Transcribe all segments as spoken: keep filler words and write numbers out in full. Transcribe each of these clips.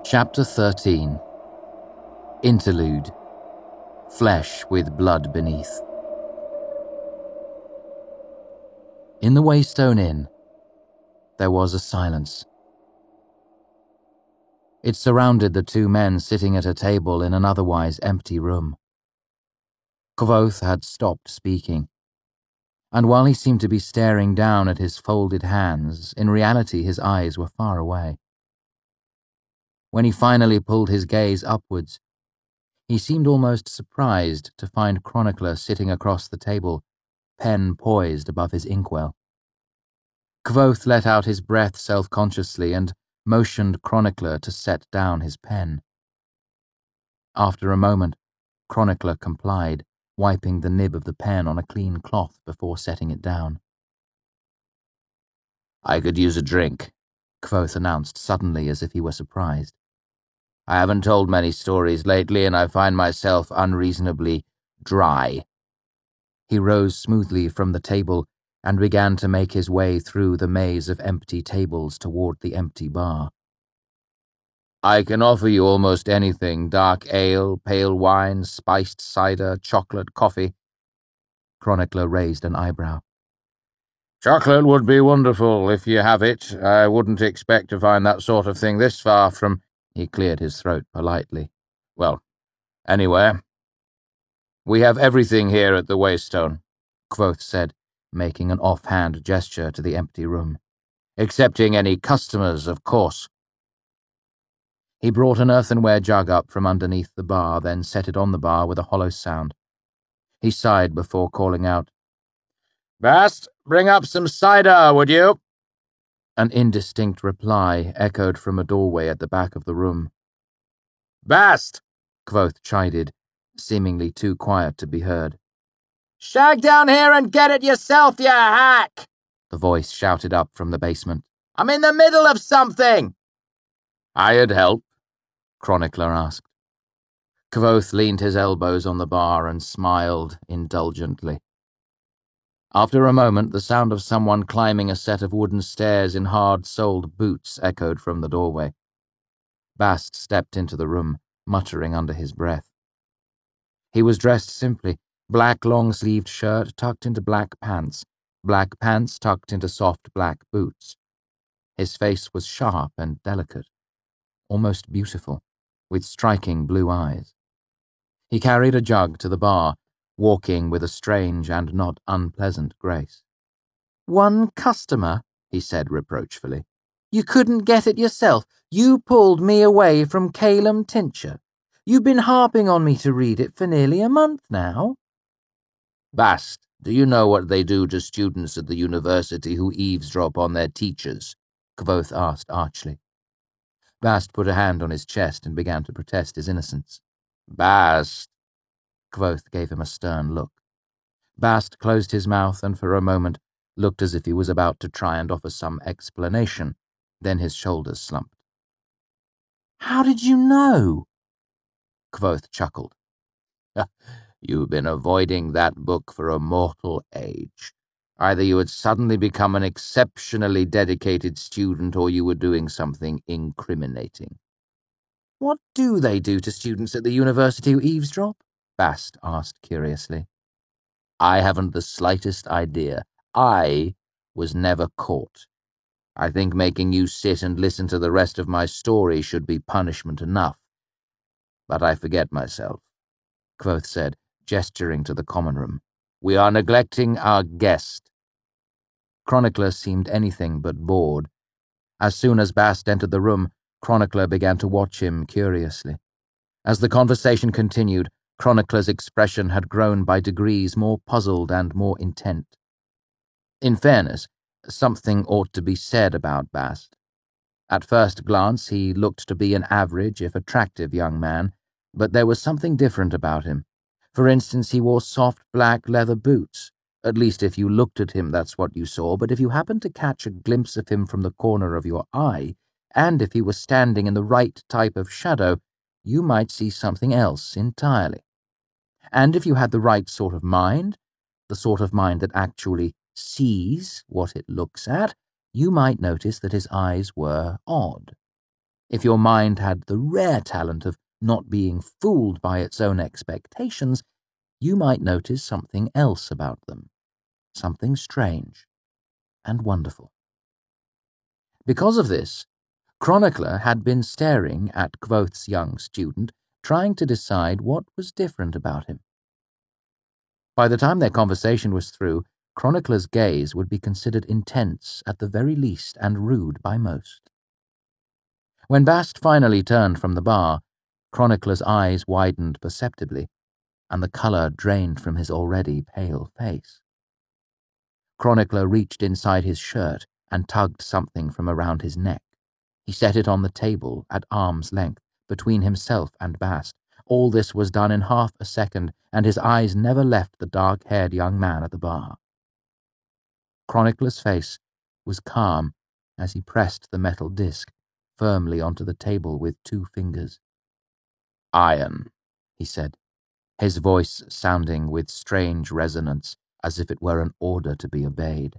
Chapter thirteen. Interlude. Flesh with blood beneath. In the Waystone Inn, there was a silence. It surrounded the two men sitting at a table in an otherwise empty room. Kvothe had stopped speaking, and while he seemed to be staring down at his folded hands, in reality his eyes were far away. When he finally pulled his gaze upwards, he seemed almost surprised to find Chronicler sitting across the table, pen poised above his inkwell. Kvothe let out his breath self-consciously and motioned Chronicler to set down his pen. After a moment, Chronicler complied, wiping the nib of the pen on a clean cloth before setting it down. "I could use a drink," Kvothe announced suddenly as if he were surprised. "I haven't told many stories lately, and I find myself unreasonably dry." He rose smoothly from the table and began to make his way through the maze of empty tables toward the empty bar. "I can offer you almost anything: dark ale, pale wine, spiced cider, chocolate, coffee." Chronicler raised an eyebrow. "Chocolate would be wonderful if you have it. I wouldn't expect to find that sort of thing this far from—" He cleared his throat politely. "Well, anywhere. We have everything here at the Waystone," Kvothe said, making an offhand gesture to the empty room. "Excepting any customers, of course." He brought an earthenware jug up from underneath the bar, then set it on the bar with a hollow sound. He sighed before calling out, "Bast, bring up some cider, would you?" An indistinct reply echoed from a doorway at the back of the room. "Bast!" Kvothe chided, seemingly too quiet to be heard. "Shag down here and get it yourself, you hack!" the voice shouted up from the basement. "I'm in the middle of something!" "Hired help?" Chronicler asked. Kvothe leaned his elbows on the bar and smiled indulgently. After a moment, the sound of someone climbing a set of wooden stairs in hard-soled boots echoed from the doorway. Bast stepped into the room, muttering under his breath. He was dressed simply, black long-sleeved shirt tucked into black pants, black pants tucked into soft black boots. His face was sharp and delicate, almost beautiful, with striking blue eyes. He carried a jug to the bar, walking with a strange and not unpleasant grace. "One customer," he said reproachfully. "You couldn't get it yourself. You pulled me away from Calum Tincture. You've been harping on me to read it for nearly a month now." "Bast, do you know what they do to students at the university who eavesdrop on their teachers?" Kvothe asked archly. Bast put a hand on his chest and began to protest his innocence. "Bast!" Kvothe gave him a stern look. Bast closed his mouth and for a moment looked as if he was about to try and offer some explanation. Then his shoulders slumped. "How did you know?" Kvothe chuckled. "You've been avoiding that book for a mortal age. Either you had suddenly become an exceptionally dedicated student or you were doing something incriminating." "What do they do to students at the university who eavesdrop?" Bast asked curiously. "I haven't the slightest idea. I was never caught. I think making you sit and listen to the rest of my story should be punishment enough. But I forget myself," Kvothe said, gesturing to the common room. "We are neglecting our guest." Chronicler seemed anything but bored. As soon as Bast entered the room, Chronicler began to watch him curiously. As the conversation continued, Chronicler's expression had grown by degrees more puzzled and more intent. In fairness, something ought to be said about Bast. At first glance, he looked to be an average, if attractive, young man, but there was something different about him. For instance, he wore soft black leather boots. At least if you looked at him, that's what you saw, but if you happened to catch a glimpse of him from the corner of your eye, and if he was standing in the right type of shadow, you might see something else entirely. And if you had the right sort of mind, the sort of mind that actually sees what it looks at, you might notice that his eyes were odd. If your mind had the rare talent of not being fooled by its own expectations, you might notice something else about them, something strange and wonderful. Because of this, Chronicler had been staring at Kvothe's young student, trying to decide what was different about him. By the time their conversation was through, Chronicler's gaze would be considered intense at the very least and rude by most. When Bast finally turned from the bar, Chronicler's eyes widened perceptibly, and the colour drained from his already pale face. Chronicler reached inside his shirt and tugged something from around his neck. He set it on the table at arm's length, between himself and Bast. All this was done in half a second, and his eyes never left the dark-haired young man at the bar. Chronicler's face was calm as he pressed the metal disc firmly onto the table with two fingers. "Iron," he said, his voice sounding with strange resonance as if it were an order to be obeyed.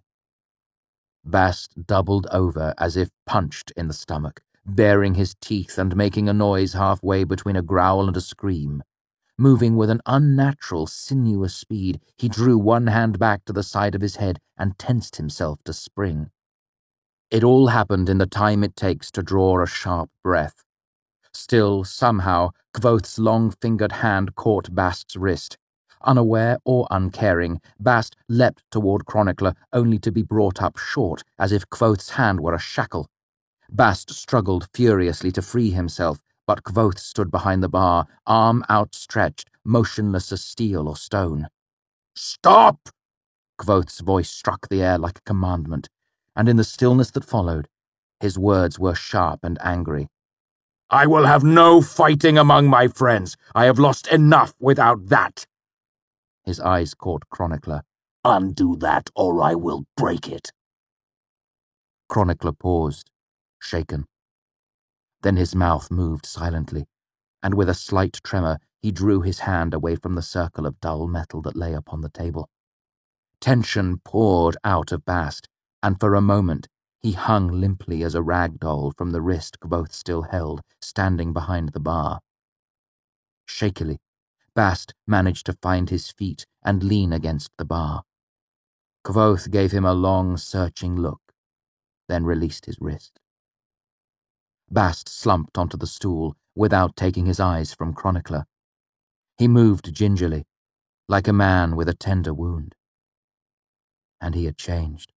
Bast doubled over as if punched in the stomach, baring his teeth and making a noise halfway between a growl and a scream. Moving with an unnatural, sinuous speed, he drew one hand back to the side of his head and tensed himself to spring. It all happened in the time it takes to draw a sharp breath. Still, somehow, Kvothe's long-fingered hand caught Bast's wrist. Unaware or uncaring, Bast leapt toward Chronicler, only to be brought up short, as if Kvothe's hand were a shackle. Bast struggled furiously to free himself, but Kvothe stood behind the bar, arm outstretched, motionless as steel or stone. "Stop!" Kvothe's voice struck the air like a commandment, and in the stillness that followed, his words were sharp and angry. "I will have no fighting among my friends. I have lost enough without that." His eyes caught Chronicler. "Undo that, or I will break it." Chronicler paused, shaken. Then his mouth moved silently, and with a slight tremor he drew his hand away from the circle of dull metal that lay upon the table. Tension poured out of Bast, and for a moment he hung limply as a rag doll from the wrist Kvothe still held, standing behind the bar. Shakily, Bast managed to find his feet and lean against the bar. Kvothe gave him a long, searching look, then released his wrist. Bast slumped onto the stool without taking his eyes from Chronicler. He moved gingerly, like a man with a tender wound. And he had changed.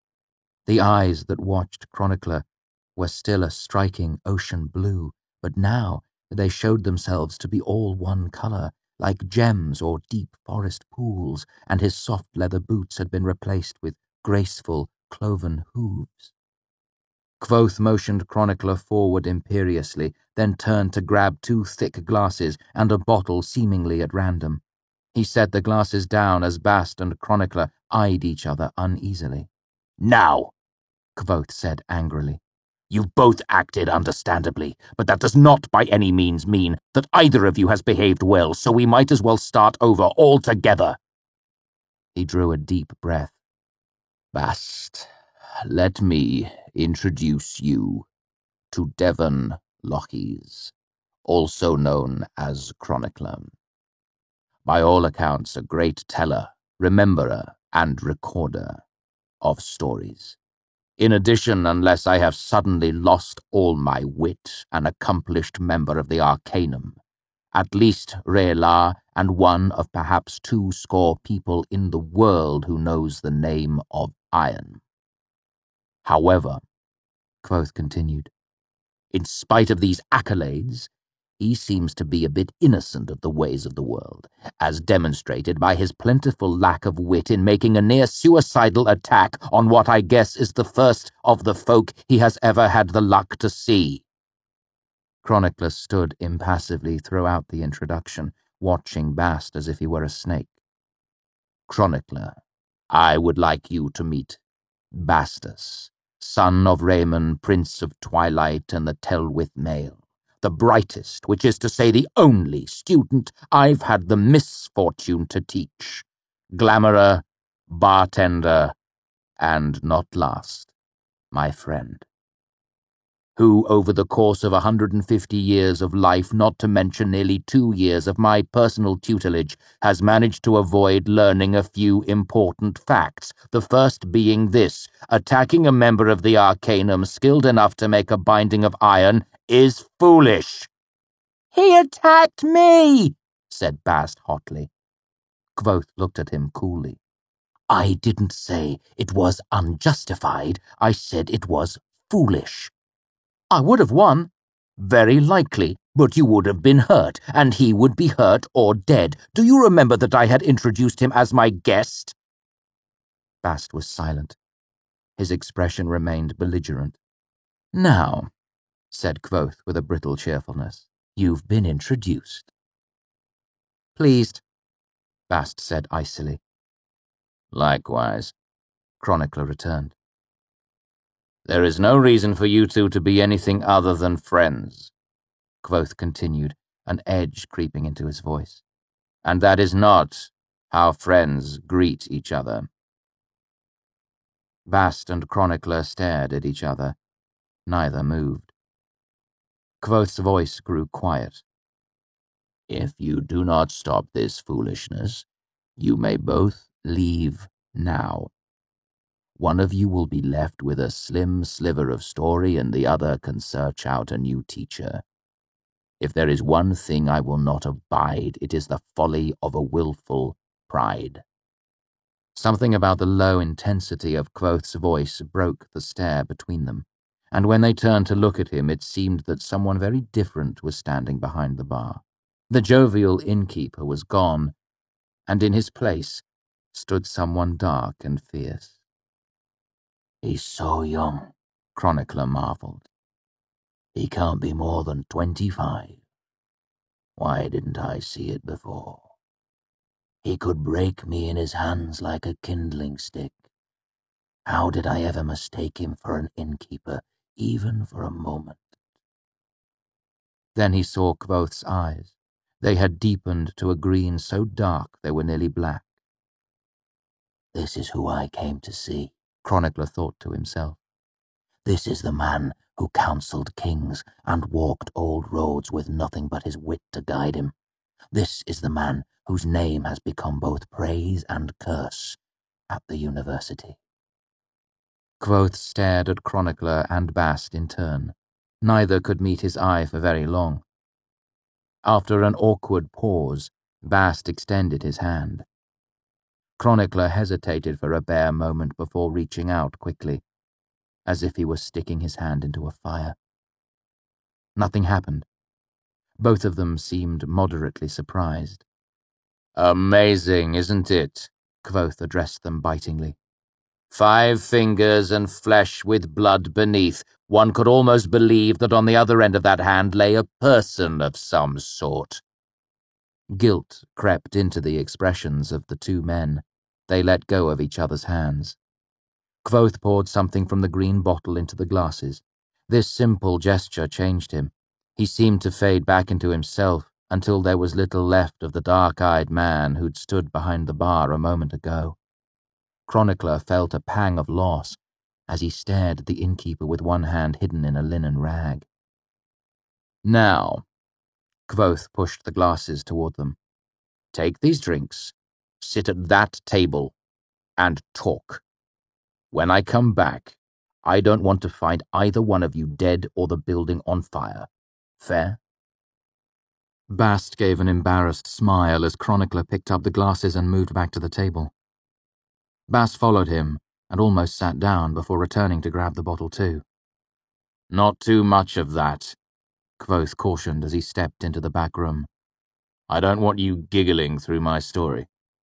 The eyes that watched Chronicler were still a striking ocean blue, but now they showed themselves to be all one color, like gems or deep forest pools, and his soft leather boots had been replaced with graceful, cloven hooves. Kvothe motioned Chronicler forward imperiously, then turned to grab two thick glasses and a bottle seemingly at random. He set the glasses down as Bast and Chronicler eyed each other uneasily. "Now," Kvothe said angrily. "You've both acted understandably, but that does not by any means mean that either of you has behaved well, so we might as well start over altogether." He drew a deep breath. "Bast, let me introduce you to Devon Lockhees, also known as Chronicler. By all accounts, a great teller, rememberer, and recorder of stories. In addition, unless I have suddenly lost all my wit, an accomplished member of the Arcanum, at least R'hllor, and one of perhaps two score people in the world who knows the name of Iron. However," Kvothe continued, "in spite of these accolades, he seems to be a bit innocent of the ways of the world, as demonstrated by his plentiful lack of wit in making a near-suicidal attack on what I guess is the first of the folk he has ever had the luck to see." Chronicler stood impassively throughout the introduction, watching Bast as if he were a snake. "Chronicler, I would like you to meet Bastus, son of Raymond, Prince of Twilight and the Telwyth Mail, the brightest, which is to say the only, student I've had the misfortune to teach. Glamourer, bartender, and not last, my friend." who, over the course of one hundred fifty years of life, not to mention nearly two years of my personal tutelage, has managed to avoid learning a few important facts, the first being this: attacking a member of the Arcanum skilled enough to make a binding of iron is foolish." "He attacked me," said Bast hotly. Kvothe looked at him coolly. "I didn't say it was unjustified. I said it was foolish. I would have won. Very likely, but you would have been hurt, and he would be hurt or dead. Do you remember that I had introduced him as my guest?" Bast was silent. His expression remained belligerent. "Now," said Kvothe with a brittle cheerfulness, "you've been introduced." "Pleased," Bast said icily. "Likewise," Chronicler returned. "There is no reason for you two to be anything other than friends," Kvothe continued, an edge creeping into his voice. "And that is not how friends greet each other." Bast and Chronicler stared at each other. Neither moved. Kvothe's voice grew quiet. "If you do not stop this foolishness, you may both leave now. One of you will be left with a slim sliver of story, and the other can search out a new teacher. If there is one thing I will not abide, it is the folly of a willful pride." Something about the low intensity of Kvothe's voice broke the stare between them, and when they turned to look at him, it seemed that someone very different was standing behind the bar. The jovial innkeeper was gone, and in his place stood someone dark and fierce. "He's so young," Chronicler marveled. "He can't be more than twenty-five. Why didn't I see it before? He could break me in his hands like a kindling stick. How did I ever mistake him for an innkeeper, even for a moment?" Then he saw Kvothe's eyes. They had deepened to a green so dark they were nearly black. "This is who I came to see," Chronicler thought to himself. "This is the man who counselled kings and walked old roads with nothing but his wit to guide him. This is the man whose name has become both praise and curse at the university." Kvothe stared at Chronicler and Bast in turn. Neither could meet his eye for very long. After an awkward pause, Bast extended his hand. Chronicler hesitated for a bare moment before reaching out quickly, as if he were sticking his hand into a fire. Nothing happened. Both of them seemed moderately surprised. "Amazing, isn't it?" Kvothe addressed them bitingly. "Five fingers and flesh with blood beneath. One could almost believe that on the other end of that hand lay a person of some sort." Guilt crept into the expressions of the two men. They let go of each other's hands. Kvothe poured something from the green bottle into the glasses. This simple gesture changed him. He seemed to fade back into himself until there was little left of the dark-eyed man who'd stood behind the bar a moment ago. Chronicler felt a pang of loss as he stared at the innkeeper with one hand hidden in a linen rag. "Now," Kvothe pushed the glasses toward them, "take these drinks, sit at that table, and talk. When I come back, I don't want to find either one of you dead or the building on fire. Fair?" Bast gave an embarrassed smile as Chronicler picked up the glasses and moved back to the table. Bast followed him and almost sat down before returning to grab the bottle too. "Not too much of that," Kvothe cautioned as he stepped into the back room. "I don't want you giggling through my story."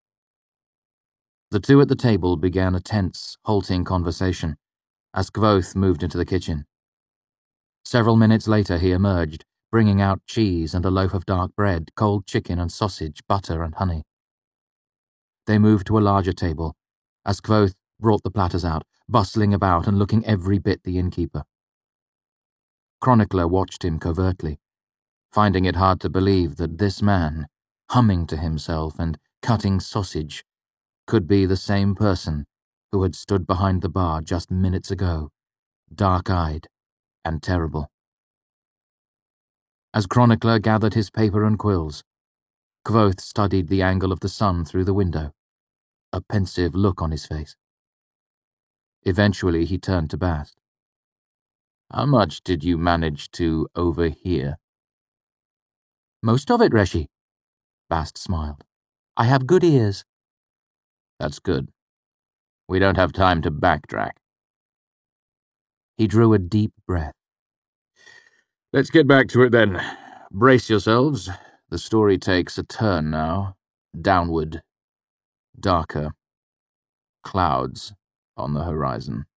The two at the table began a tense, halting conversation as Kvothe moved into the kitchen. Several minutes later he emerged, bringing out cheese and a loaf of dark bread, cold chicken and sausage, butter and honey. They moved to a larger table as Kvothe brought the platters out, bustling about and looking every bit the innkeeper. Chronicler watched him covertly, finding it hard to believe that this man, humming to himself and cutting sausage, could be the same person who had stood behind the bar just minutes ago, dark-eyed and terrible. As chronicler gathered his paper and quills, Kvothe studied the angle of the sun through the window, a pensive look on his face. Eventually he turned to Bast. "How much did you manage to overhear?" "Most of it, Reshi." Bast smiled. "I have good ears." "That's good. We don't have time to backtrack." He drew a deep breath. "Let's get back to it then. Brace yourselves. The story takes a turn now. Downward. Darker. Clouds on the horizon."